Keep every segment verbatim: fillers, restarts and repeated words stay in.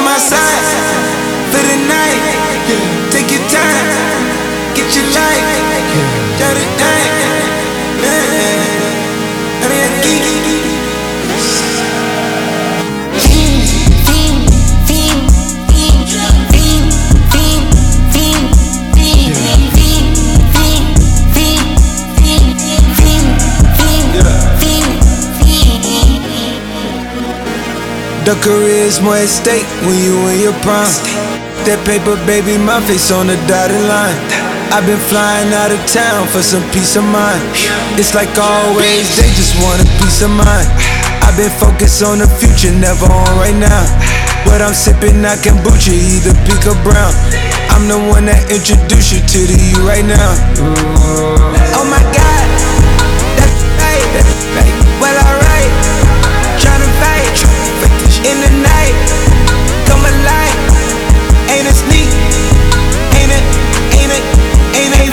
my side for the night. Take your time, get your life. Got it down. I mean, I geek. The career's more at stake when you in your prime. That paper, baby, my face on the dotted line. I've been flying out of town for some peace of mind. It's like always, they just want a peace of mind. I've been focused on the future, never on right now. What I'm sipping, I kombucha, either pink or brown. I'm the one that introduced you to the you right now. Oh my God, that's right, right. Well, alright, tryna fight in the night, come alive. Ain't it sneak? Ain't it? Ain't it? Ain't it?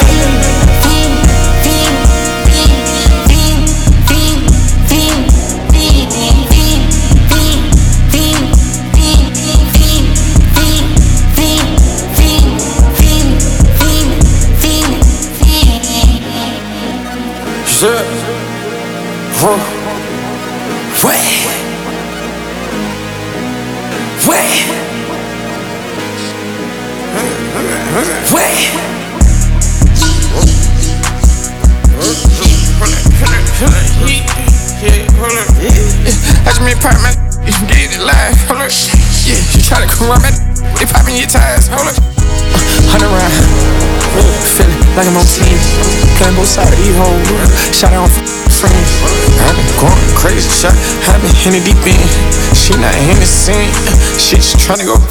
Shit. Whoa. Wait. Wait. Wait. That's me part man. You can get it live. Hold up. Yeah, you try to come around man. They popping your tires. Hold up. Hunt around. Feeling like I'm on team. Playing both sides of these hoes. Shot out friends. I've been going crazy. Shot. I've been in the deep end. She not in the scene. She just tryna go.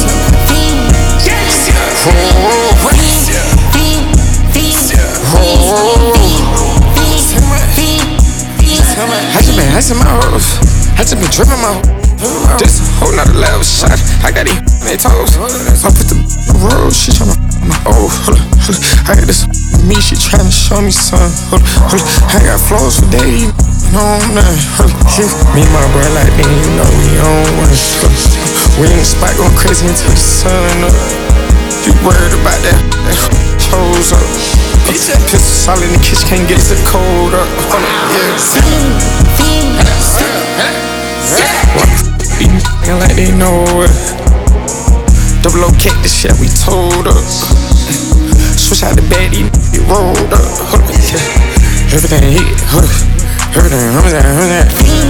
I just been ice in my hoes. I just been dripping my hoes. This whole nother level shot. I got these on their toes. I put the road. She tryna my oh, hold up, hold up. I got this me. She tryna show me something. Hold up, hold up. I got flows for days. No, nothing. Hold up. Me and my bro like they you know we on one. We in the spot going crazy until the sun up. You worried about that? That chose up. Pistol solid in the kitchen, can't get the cold up. Hold up, yeah. Be n***ing like they know it. Double O K, the shit we told up. Switch out the bed, these n***s rolled up. Hold up, yeah. Everything hit, hold up. Everything, everything, everything.